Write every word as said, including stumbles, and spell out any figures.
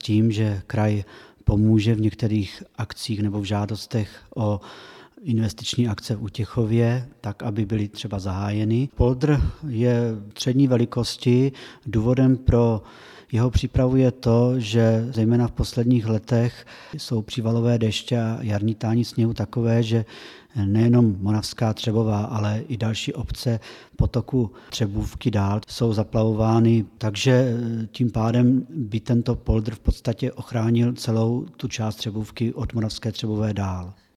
tím, že kraj pomůže v některých akcích nebo v žádostech o investiční akce v Utěchově, tak, aby byly třeba zahájeny. Poldr je střední velikosti. Důvodem pro jeho přípravu je to, že zejména v posledních letech jsou přívalové deště a jarní tání sněhu takové, že nejenom Moravská Třebová, ale i další obce potoku Třebůvky dál jsou zaplavovány, takže tím pádem by tento poldr v podstatě ochránil celou tu část Třebůvky od Moravské Třebové dál.